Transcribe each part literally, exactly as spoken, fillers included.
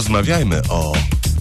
Porozmawiajmy o...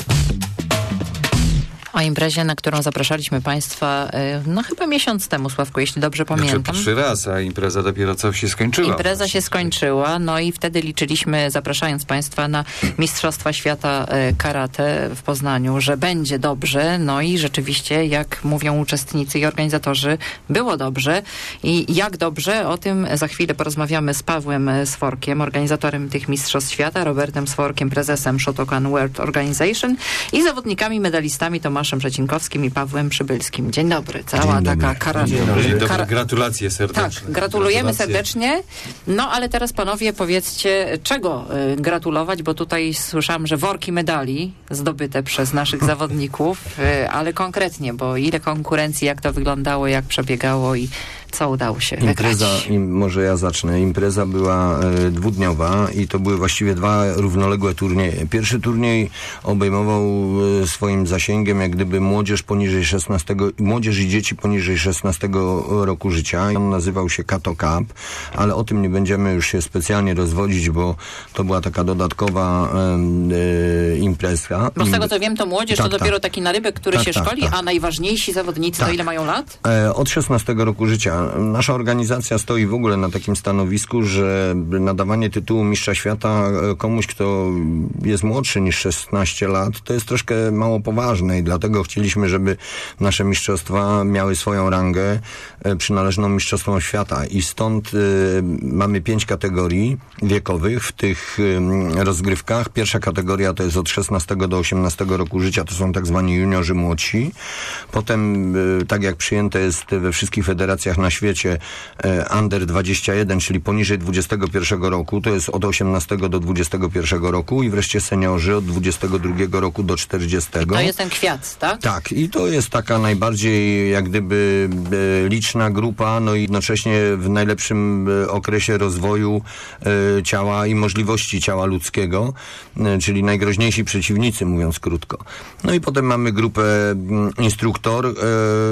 O imprezie, na którą zapraszaliśmy Państwa, no chyba miesiąc temu, Sławku, jeśli dobrze pamiętam. Znaczy trzy razy, a impreza dopiero co się skończyła. Impreza właśnie. się skończyła, no i wtedy liczyliśmy, zapraszając Państwa na Mistrzostwa Świata Karate w Poznaniu, że będzie dobrze, no i rzeczywiście, jak mówią uczestnicy i organizatorzy, było dobrze. I jak dobrze, o tym za chwilę porozmawiamy z Pawłem Sworkiem, organizatorem tych Mistrzostw Świata, Robertem Sworkiem, prezesem Shotokan World Organization i zawodnikami, medalistami Tomaszem Przecinkowskim i Pawłem Przybylskim. Dzień dobry. Cała Dzień dobry. taka kara... Dzień dobry. Dzień dobry. Kara... Gratulacje serdeczne. Tak, gratulujemy Gratulacje. serdecznie. No, ale teraz panowie powiedzcie, czego y, gratulować, bo tutaj słyszałam, że worki medali zdobyte przez naszych zawodników, y, ale konkretnie, bo ile konkurencji, jak to wyglądało, jak przebiegało i co udało się Impreza, wygrać. im, może ja zacznę. Impreza była e, dwudniowa i to były właściwie dwa równoległe turnieje. Pierwszy turniej obejmował e, swoim zasięgiem jak gdyby młodzież poniżej szesnastego, młodzież i dzieci poniżej szesnastego roku życia. On nazywał się Kato Cup, ale o tym nie będziemy już się specjalnie rozwodzić, bo to była taka dodatkowa e, e, imprezka. Bo z tego co wiem, to młodzież tak, to dopiero tak. taki narybek, który Tak, się tak, szkoli, tak. a najważniejsi zawodnicy Tak. to ile mają lat? E, od szesnastego roku życia. Nasza organizacja stoi w ogóle na takim stanowisku, że nadawanie tytułu mistrza świata komuś, kto jest młodszy niż szesnaście lat, to jest troszkę mało poważne i dlatego chcieliśmy, żeby nasze mistrzostwa miały swoją rangę e, przynależną mistrzostwom świata i stąd e, mamy pięć kategorii wiekowych w tych e, rozgrywkach. Pierwsza kategoria to jest od szesnastego do osiemnastego roku życia, to są tak zwani juniorzy młodsi. Potem, e, tak jak przyjęte jest we wszystkich federacjach na świecie, under dwadzieścia jeden, czyli poniżej dwudziestego pierwszego roku, to jest od osiemnastego do dwudziestego pierwszego roku i wreszcie seniorzy od dwudziestego drugiego roku do czterdziestego. To jest ten kwiat, tak? Tak, i to jest taka najbardziej jak gdyby e, liczna grupa, no i jednocześnie w najlepszym e, okresie rozwoju e, ciała i możliwości ciała ludzkiego, e, czyli najgroźniejsi przeciwnicy, mówiąc krótko. No i potem mamy grupę m, instruktor, e,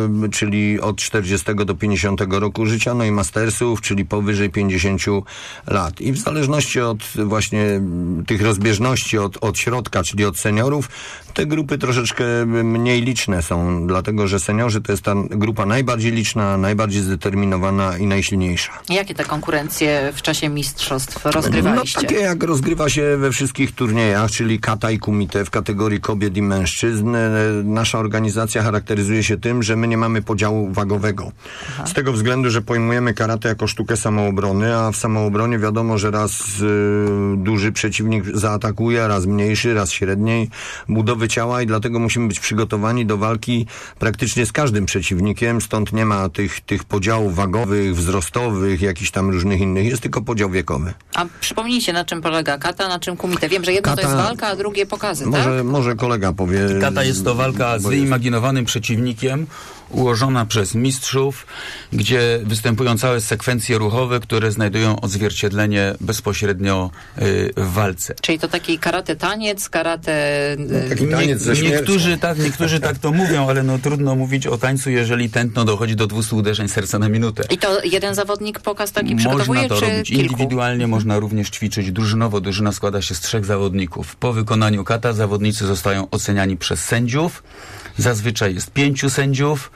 czyli od czterdziestego do pięćdziesiątego roku życia, no i mastersów, czyli powyżej pięćdziesięciu lat. I w zależności od właśnie tych rozbieżności od, od środka, czyli od seniorów, te grupy troszeczkę mniej liczne są, dlatego że seniorzy to jest ta grupa najbardziej liczna, najbardziej zdeterminowana i najsilniejsza. Jakie te konkurencje w czasie mistrzostw rozgrywaliście? No takie jak rozgrywa się we wszystkich turniejach, czyli kata i kumite w kategorii kobiet i mężczyzn. Nasza organizacja charakteryzuje się tym, że my nie mamy podziału wagowego. Aha. Z tego względu, że pojmujemy karate jako sztukę samoobrony, a w samoobronie wiadomo, że raz y, duży przeciwnik zaatakuje, raz mniejszy, raz średniej budowy ciała i dlatego musimy być przygotowani do walki praktycznie z każdym przeciwnikiem, stąd nie ma tych, tych podziałów wagowych, wzrostowych, jakichś tam różnych innych, jest tylko podział wiekowy. A przypomnijcie, na czym polega kata, na czym kumite? Wiem, że jedno Kata, to jest walka, a drugie pokazy, może, tak? Może kolega powie. Kata jest to walka z bo jest- wyimaginowanym przeciwnikiem, ułożona przez mistrzów, gdzie występują całe sekwencje ruchowe, które znajdują odzwierciedlenie bezpośrednio y, w walce. Czyli to taki karate taniec, karate... No, taki taniec ze śmiercią. Niektórzy tak, niektórzy tak to mówią, ale no trudno mówić o tańcu, jeżeli tętno dochodzi do dwustu uderzeń serca na minutę. I to jeden zawodnik pokaz taki przygotowuje, Można to czy robić kilku? indywidualnie, można również ćwiczyć drużynowo. Drużyna składa się z trzech zawodników. Po wykonaniu kata zawodnicy zostają oceniani przez sędziów. Zazwyczaj jest pięciu sędziów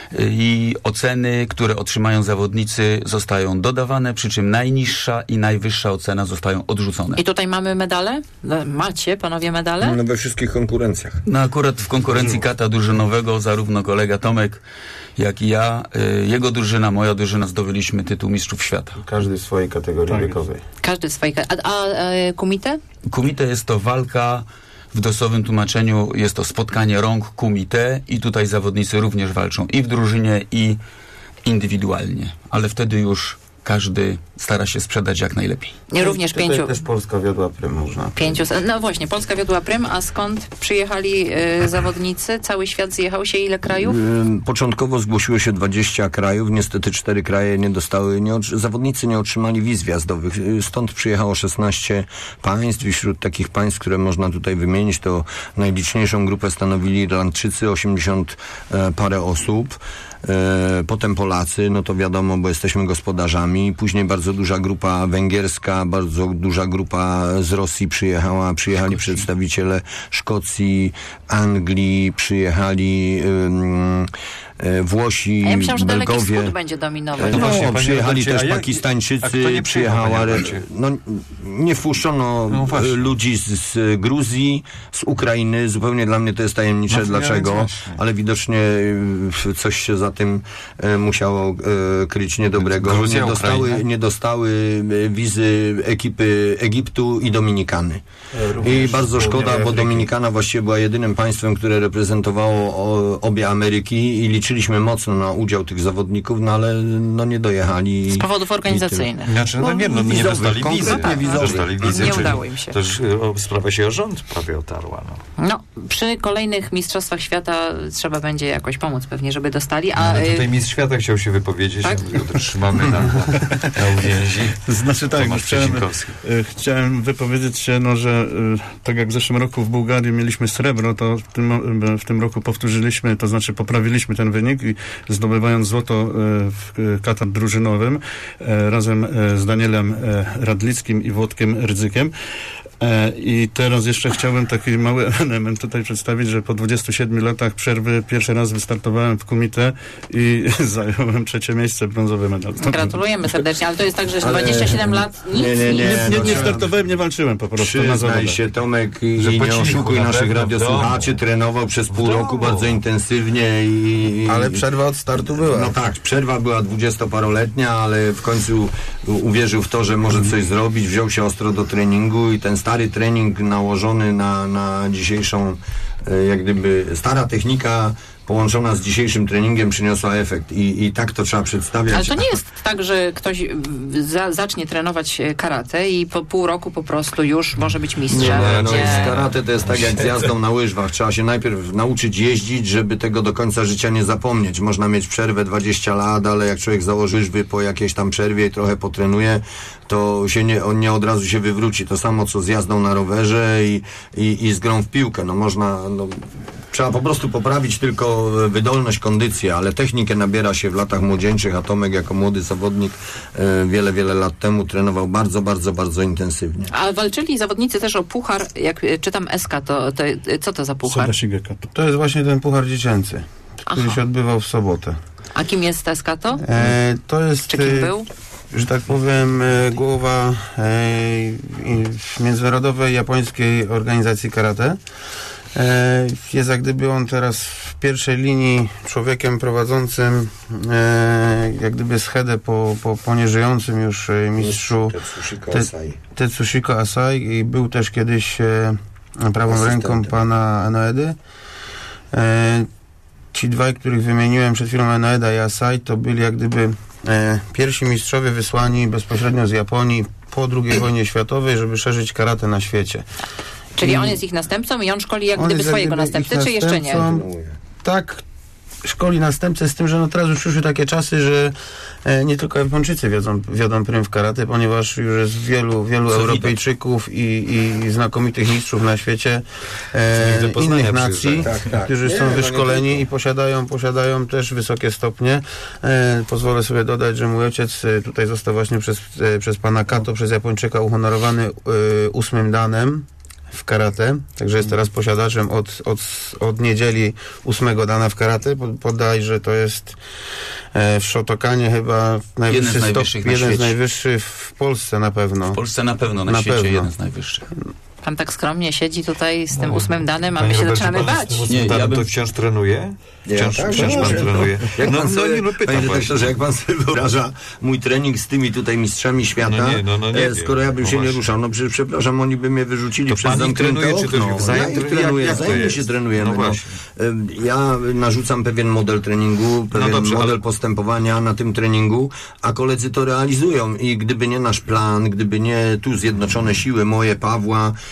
i oceny, które otrzymają zawodnicy, zostają dodawane, przy czym najniższa i najwyższa ocena zostają odrzucone. I tutaj mamy medale? Macie, panowie, medale? No we wszystkich konkurencjach. No akurat w konkurencji kata drużynowego zarówno kolega Tomek, jak i ja, y, jego drużyna, moja drużyna zdobyliśmy tytuł mistrzów świata. Każdy w swojej kategorii Tak wiekowej. Każdy w swojej... A, a, a kumite? Kumite jest to walka, w dosłownym tłumaczeniu jest to spotkanie rąk kumite i tutaj zawodnicy również walczą i w drużynie, i indywidualnie. Ale wtedy już każdy stara się sprzedać jak najlepiej. Nie, również Tutaj pięciu... też Polska wiodła prym, można. Pięciu, no właśnie, Polska wiodła prym, a skąd przyjechali y, zawodnicy? Cały świat zjechał się? Ile krajów? Ym, Początkowo zgłosiło się dwadzieścia krajów, niestety cztery kraje nie dostały, nie otr- zawodnicy nie otrzymali wiz wjazdowych, Y, stąd przyjechało szesnaście państw i wśród takich państw, które można tutaj wymienić, to najliczniejszą grupę stanowili Irlandczycy, osiemdziesiąt e, parę osób. E, potem Polacy, no to wiadomo, bo jesteśmy gospodarzami. Później bardzo bardzo duża grupa węgierska, bardzo duża grupa z Rosji przyjechała, przyjechali przedstawiciele Szkocji, Anglii, przyjechali ym, Włosi, A ja myślałam, że Daleki Belgowie. Wschód będzie dominować. No, właśnie, panie przyjechali Robercie, też a jak- Pakistańczycy, a kto nie przyjechał, przyjechała, panie Robercie? no nie wpuszczono No właśnie. ludzi z, z Gruzji, z Ukrainy, zupełnie dla mnie to jest tajemnicze No, dlaczego, więc właśnie. ale widocznie y, coś się za tym y, musiało y, kryć niedobrego. Gruzja, nie dostały, Ukraina? nie dostały y, wizy ekipy Egiptu i Dominikany. I bardzo szkoda, bo Dominikana właściwie była jedynym państwem, które reprezentowało o, obie Ameryki i liczyliśmy mocno na udział tych zawodników, no ale no nie dojechali. Z powodów organizacyjnych. Znaczy, no, No, nie, no, nie wizowych, dostali wizy. konkretnie Tak, wizowych. dostali wizy, Nie czyli udało im się. To już y, o, sprawa się o rząd prawie otarła. No. No, przy kolejnych Mistrzostwach Świata trzeba będzie jakoś pomóc pewnie, żeby dostali, a Ale y, tutaj mistrz świata chciał się wypowiedzieć, tak? tak? Jutro trzymamy na, na, na uwięzi. Znaczy tak, Tomasz chciałem, Przecinkowski. e, chciałem wypowiedzieć się, no, że e, tak jak w zeszłym roku w Bułgarii mieliśmy srebro, to w tym, e, w tym roku powtórzyliśmy, to znaczy poprawiliśmy ten wynik i zdobywając złoto e, w e, katar drużynowym e, razem e, z Danielem e, Radlickim i Włodkiem Rydzykiem. E, I teraz jeszcze chciałbym taki mały element tutaj przedstawić, że po dwudziestu siedmiu latach przerwy pierwszy raz wystartowałem w kumite i zająłem trzecie miejsce, brązowy medal. gratulujemy serdecznie, ale to jest tak, że Ale- dwadzieścia siedem lat nic, Nie, nie, nie. nic. Nie, nie, nie No, startowałem, nie walczyłem po prostu na Przyznaj zawodach. się, Tomek, i Że po nie cichu, oszukuj na naszych pewno, w radiosłuchaczy, domu. trenował przez pół domu. roku bardzo intensywnie i... Ale przerwa od startu była. No tak, przerwa była dwudziestoparoletnia, ale w końcu u- uwierzył w to, że może coś zrobić, wziął się ostro do treningu i ten stary trening nałożony na, na dzisiejszą, e, jak gdyby stara technika połączona z dzisiejszym treningiem przyniosła efekt i, i tak to trzeba przedstawiać. Ale to nie jest tak, że ktoś w- za, zacznie trenować e, karate i po pół roku po prostu już może być mistrzem. Nie, no Nie. z karate to jest tak jak z jazdą na łyżwach. Trzeba się najpierw nauczyć jeździć, żeby tego do końca życia nie zapomnieć. Można mieć przerwę dwadzieścia lat, ale jak człowiek założy łyżwy po jakiejś tam przerwie i trochę potrenuje, to się nie, on nie od razu się wywróci. To samo co z jazdą na rowerze i, i, i z grą w piłkę. No można... No, trzeba po prostu poprawić tylko wydolność, kondycję, ale technikę nabiera się w latach młodzieńczych, a Tomek jako młody zawodnik e, wiele, wiele lat temu trenował bardzo, bardzo, bardzo intensywnie. A walczyli zawodnicy też o puchar, jak e, czytam S K, to, to e, co to za puchar? Soda Shigeka. To jest właśnie ten puchar dziecięcy, który Aha. się odbywał w sobotę. A kim jest S K to? E, to jest, Czy kim e, był? że tak powiem, e, głowa e, i- międzynarodowej japońskiej organizacji karate. E, jest jak gdyby on teraz w pierwszej linii człowiekiem prowadzącym e, jak gdyby schedę po, po, po nieżyjącym już e, mistrzu Te- Tetsushiko Asai i był też kiedyś e, prawą Asystentem. ręką pana Enoedy. E, ci dwaj, których wymieniłem przed chwilą, Enoeda i Asai, to byli jak gdyby e, pierwsi mistrzowie wysłani bezpośrednio z Japonii po drugiej wojnie światowej, żeby szerzyć karate na świecie. Czyli I- on jest ich następcą i on szkoli jak On gdyby jest jak swojego gdyby następcę, ich czy jeszcze nie? następcą. Tak, szkoli następcę, z tym, że no teraz już przyszły takie czasy, że e, nie tylko Japończycy wiodą, wiodą prym w karate, ponieważ już jest wielu, wielu Co Europejczyków i, i znakomitych mistrzów na świecie e, Widzę Poznania innych nacji, przyjeżdżają. Tak, tak. którzy Nie, są no nie wyszkoleni tylko. i posiadają, posiadają też wysokie stopnie. E, pozwolę sobie dodać, że mój ojciec e, tutaj został właśnie przez, e, przez pana Kato, przez Japończyka uhonorowany e, ósmym danem w karate, także jest teraz posiadaczem od, od, od niedzieli ósmego dana w karate. Po- Podaj, że to jest e, w Shotokanie chyba najwyższy z najwyższych stop, na jeden z świecie. najwyższych w Polsce na pewno. W Polsce na pewno, na, Na świecie pewno. jeden z najwyższych. Pan tak skromnie siedzi tutaj z tym ósmym danem, a Panie my się Robercie, zaczynamy pan bać. z- z- Nie, tam ja bym- to wciąż trenuje? Wciąż, tak, wciąż no, pan no. trenuje? Jak no, pan no, sobie, nie, no pytam panie właśnie. redaktorze, jak pan sobie wyobraża mój trening z tymi tutaj mistrzami świata, No nie, no, no nie e, wiem. skoro ja bym No się nie właśnie. ruszał, no przecież przepraszam, oni by mnie wyrzucili To przez pan ich zamknięte trenuje, czy to okno. się wzajem- Ja ich jak- trenuję, jak to wzajemnie jest? się trenujemy. No No właśnie. Ym, Ja narzucam pewien model treningu, pewien dobrze, model ale- postępowania na tym treningu, a koledzy to realizują i gdyby nie nasz plan, gdyby nie tu zjednoczone siły moje, Pawła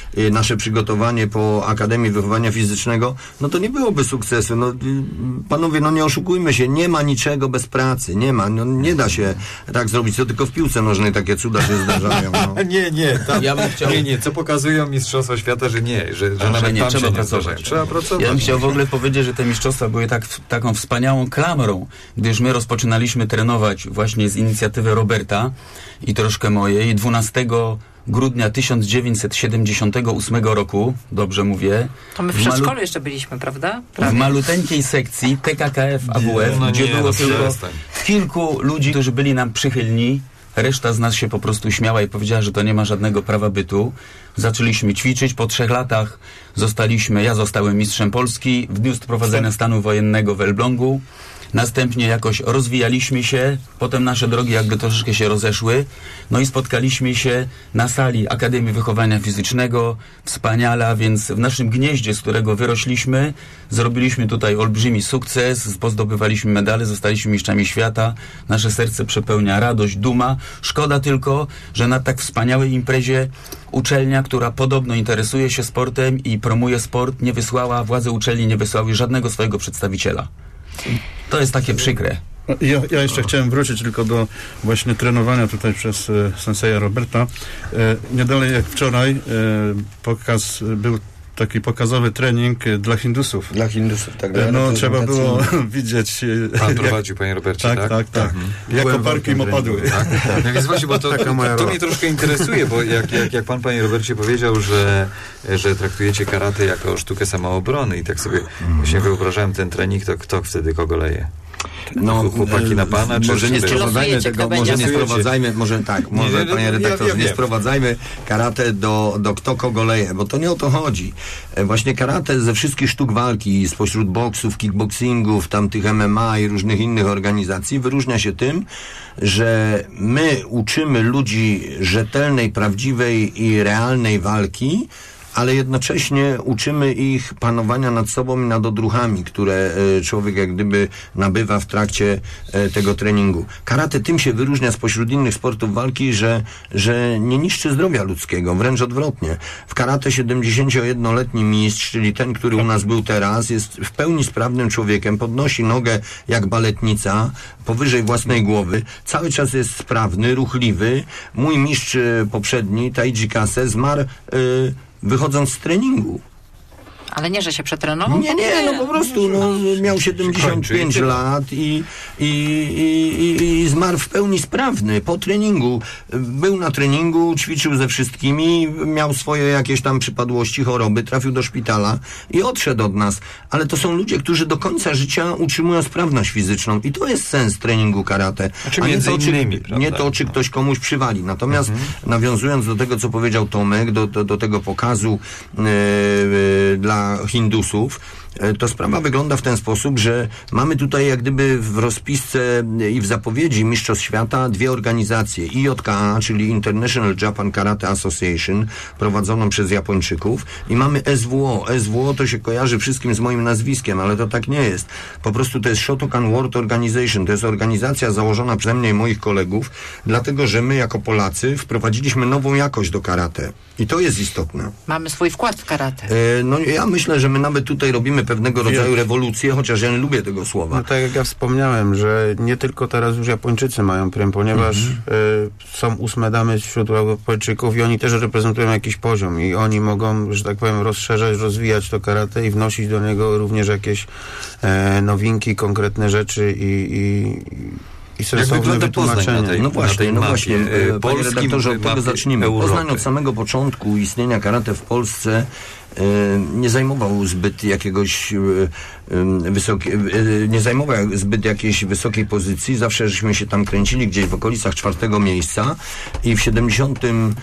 y, nasze przygotowanie po Akademii Wychowania Fizycznego, no to nie byłoby sukcesu. No, y, panowie, no nie oszukujmy się, nie ma niczego bez pracy, nie ma, no nie da się tak zrobić, to tylko w piłce nożnej takie cuda się zdarzają. No. Nie, nie, tam, Ja bym chciał- nie, nie, co pokazują Mistrzostwa Świata, że nie, że, że A, nawet że nie, tam trzeba się pracować. zdarzają. Trzeba pracować. Ja bym chciał w ogóle powiedzieć, że te mistrzostwa były tak, taką wspaniałą klamrą, gdyż my rozpoczynaliśmy trenować właśnie z inicjatywy Roberta i troszkę mojej dwunastego grudnia tysiąc dziewięćset siedemdziesiątego ósmego roku, dobrze mówię, To my w w malu- przedszkolu jeszcze byliśmy, prawda? w Prawie. maluteńkiej sekcji T K K F A W F, no gdzie nie, było no tylko przestań. kilku ludzi, którzy byli nam przychylni. Reszta z nas się po prostu śmiała i powiedziała, że to nie ma żadnego prawa bytu. Zaczęliśmy ćwiczyć. Po trzech latach zostaliśmy, ja zostałem mistrzem Polski w dniu wprowadzenia stanu wojennego w Elblągu. Następnie jakoś rozwijaliśmy się, potem nasze drogi jakby troszeczkę się rozeszły, no i spotkaliśmy się na sali Akademii Wychowania Fizycznego, wspaniale, a więc w naszym gnieździe, z którego wyrośliśmy, zrobiliśmy tutaj olbrzymi sukces, pozdobywaliśmy medale, zostaliśmy mistrzami świata, nasze serce przepełnia radość, duma. Szkoda tylko, że na tak wspaniałej imprezie uczelnia, która podobno interesuje się sportem i promuje sport, nie wysłała, władze uczelni nie wysłały żadnego swojego przedstawiciela. To jest takie przykre. Ja, ja jeszcze chciałem wrócić tylko do właśnie trenowania tutaj przez e, senseja Roberta. E, nie dalej jak wczoraj e, pokaz, był taki pokazowy trening e, dla Hindusów. Dla Hindusów, tak. E, no trzeba było widzieć... E, Pan jak, prowadził, panie Robercie, tak, tak? tak, tak. Mhm. Jak Byłem koparki im workiem opadły. Tak, tak. No więc właśnie, bo to, Taka to, moja to, to rola. mnie troszkę interesuje, bo jak, jak, jak pan, panie Robercie, powiedział, że, że traktujecie karate jako sztukę samoobrony i tak sobie właśnie wyobrażałem ten trening, to kto wtedy kogo leje? No, Chłopaki na pana, czy może nie czy- sprowadzajmy Losujecie, tego, kto może będzie. nie sprowadzajmy, może tak, może nie, no, panie ja- redaktorze, ja nie wiem. sprowadzajmy karate do, do kto kogo leje, bo to nie o to chodzi. E, Właśnie karate ze wszystkich sztuk walki, spośród boksów, kickboxingów, tamtych M M A i różnych innych organizacji wyróżnia się tym, że my uczymy ludzi rzetelnej, prawdziwej i realnej walki, ale jednocześnie uczymy ich panowania nad sobą i nad odruchami, które e, człowiek jak gdyby nabywa w trakcie e, tego treningu. Karate tym się wyróżnia spośród innych sportów walki, że, że nie niszczy zdrowia ludzkiego, wręcz odwrotnie. W karate siedemdziesięciojednoletni mistrz, czyli ten, który u nas był teraz, jest w pełni sprawnym człowiekiem, podnosi nogę jak baletnica powyżej własnej głowy, cały czas jest sprawny, ruchliwy. Mój mistrz e, poprzedni, Taiji Kase, zmarł e, wychodząc z treningu. Ale nie, że się przetrenował? Nie, nie, no po prostu no, miał siedemdziesiąt pięć Kończy. lat i, i, i, i, i zmarł w pełni sprawny po treningu. Był na treningu, ćwiczył ze wszystkimi, miał swoje jakieś tam przypadłości, choroby, trafił do szpitala i odszedł od nas. Ale to są ludzie, którzy do końca życia utrzymują sprawność fizyczną i to jest sens treningu karate. Znaczy A nie między to, czy, innymi, prawda? nie to, czy ktoś komuś przywali. Natomiast nawiązując do tego, co powiedział Tomek, do, do, do tego pokazu yy, yy, dla Hindusów, to sprawa wygląda w ten sposób, że mamy tutaj jak gdyby w rozpisce i w zapowiedzi Mistrzostw Świata dwie organizacje. I J K A, czyli International Japan Karate Association, prowadzoną przez Japończyków, i mamy S W O. S W O to się kojarzy wszystkim z moim nazwiskiem, ale to tak nie jest. Po prostu to jest Shotokan World Organization. To jest organizacja założona przeze mnie i moich kolegów, dlatego że my jako Polacy wprowadziliśmy nową jakość do karate. I to jest istotne. Mamy swój wkład w karate. E, no ja myślę, że my nawet tutaj robimy pewnego rodzaju rewolucję, chociaż ja nie lubię tego słowa. No tak jak ja wspomniałem, że nie tylko teraz już Japończycy mają prym, ponieważ y, są ósme damy wśród Japończyków i oni też reprezentują jakiś poziom i oni mogą, że tak powiem, rozszerzać, rozwijać to karate i wnosić do niego również jakieś e, nowinki, konkretne rzeczy i, i, i sensowne wygląda Poznań wytłumaczenie. na tej- No właśnie, tej no mapie, właśnie, e, e, panie polskim redaktorze, od tego mapie zacznijmy. Europy. Poznań od samego początku istnienia karate w Polsce e, nie zajmował zbyt jakiegoś e, e, wysokie, e, nie zajmował zbyt jakiejś wysokiej pozycji. Zawsze żeśmy się tam kręcili gdzieś w okolicach czwartego miejsca i w siedemdziesiątym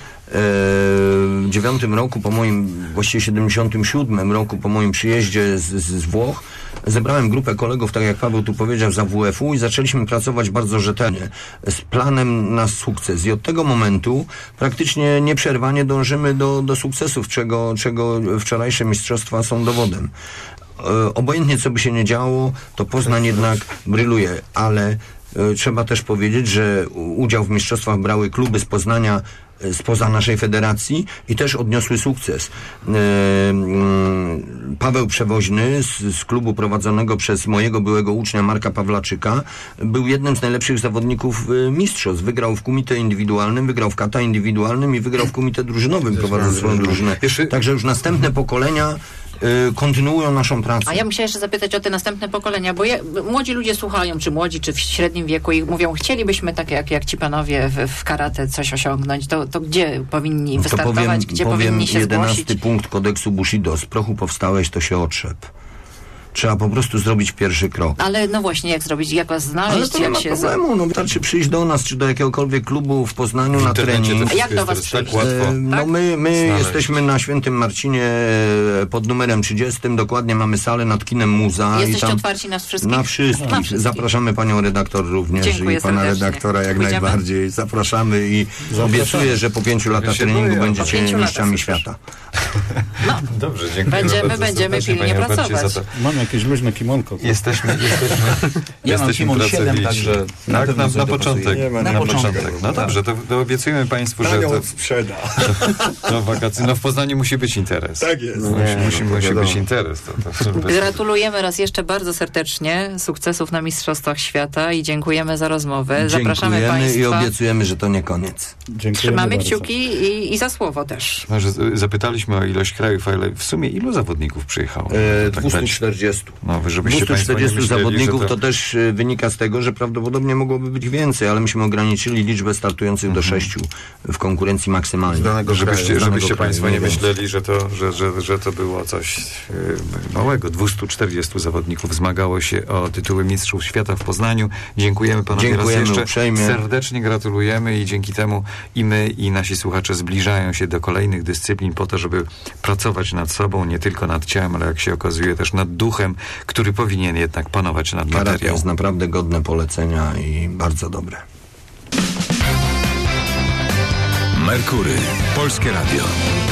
dziewiątym roku po moim, właściwie siedemdziesiątym siódmym roku po moim przyjeździe z, z, z Włoch zebrałem grupę kolegów, tak jak Paweł tu powiedział, z A W F u i zaczęliśmy pracować bardzo rzetelnie z planem na sukces i od tego momentu praktycznie nieprzerwanie dążymy do, do sukcesów, czego, czego wczorajsze mistrzostwa są dowodem. E, obojętnie co by się nie działo, to Poznań jednak bryluje, ale e, trzeba też powiedzieć, że udział w mistrzostwach brały kluby z Poznania spoza naszej federacji i też odniosły sukces. Paweł Przewoźny z, z klubu prowadzonego przez mojego byłego ucznia Marka Pawlaczyka był jednym z najlepszych zawodników mistrzostw. Wygrał w kumite indywidualnym, wygrał w kata indywidualnym i wygrał w kumite drużynowym, prowadząc swoją drużynę. Także już następne pokolenia kontynuują naszą pracę. A ja musiałam jeszcze zapytać o te następne pokolenia, bo ja, młodzi ludzie słuchają, czy młodzi, czy w średnim wieku i mówią, chcielibyśmy tak jak, jak ci panowie w, w karate coś osiągnąć, to, to gdzie powinni to wystartować, powiem, gdzie powiem powinni się jedenasty zgłosić? punkt kodeksu Bushido. Z prochu powstałeś, to się otrzep. Trzeba po prostu zrobić pierwszy krok. Ale no właśnie, jak zrobić, jak was znaleźć, Ale to nie jak ma się... problemu, no wystarczy przyjść do nas, czy do jakiegokolwiek klubu w Poznaniu na trening. A jak do was tak przyjść? łatwo. E, No Tak? my, my Znaleźć. jesteśmy na Świętym Marcinie e, pod numerem trzydziestym, dokładnie mamy salę nad kinem Muza. Jesteście i tam otwarci na wszystkich? Na wszystkich. Na wszystkich. Zapraszamy panią redaktor również Dziękuję i pana serdecznie. redaktora jak Pójdziemy? najbardziej. Zapraszamy i obiecuję, że po pięciu latach się treningu boję, po będziecie pięciu mistrzami latach, świata. Dobrze, dziękuję Będziemy- bardzo będziemy serdecznie, pilnie panie Robercie, pracować. za to. Mam jakieś luźne kimonko. Jesteśmy, jesteśmy, Ja mam jesteśmy Kimon siedem, pracowici. także na tak, pewno na, sobie na to początek. pasuje. Nie ma- na na początek. początek. No dobrze, to, to obiecujemy państwu, że to, sprzeda. to wakacje. No w Poznaniu musi być interes. Tak jest. Musi, Nie, musi, no to musi wiadomo. być interes. To, to, to bez... Gratulujemy raz jeszcze bardzo serdecznie sukcesów na Mistrzostwach Świata i dziękujemy za rozmowę. Zapraszamy Dziękujemy państwa. i obiecujemy, że to nie koniec. Dziękujemy Trzymamy bardzo. kciuki i, i za słowo też. No, że zapytaliśmy o ilość krajów, ale w sumie ilu zawodników przyjechało? E, Tak dwieście będzie. czterdzieści. No, żebyście dwieście państwo nie czterdzieści myśleli, zawodników że to... też e, wynika z tego, że prawdopodobnie mogłoby być więcej, ale myśmy ograniczyli liczbę startujących do sześciu w konkurencji maksymalnej. Z danego Żebyście, kraju, z danego żebyście kraju, państwo nie więcej. myśleli, że to, że, że, że to było coś e, małego. dwieście czterdzieści zawodników zmagało się o tytuły Mistrzów Świata w Poznaniu. Dziękujemy panowie Dziękujemy raz jeszcze. uprzejmie. Serdecznie gratulujemy i dzięki temu i my, i nasi słuchacze zbliżają się do kolejnych dyscyplin po to, żeby pracować nad sobą, nie tylko nad ciałem, ale jak się okazuje też nad duchem, który powinien jednak panować nad Karate materią. jest naprawdę godne polecenia i bardzo dobre. Merkury. Polskie Radio.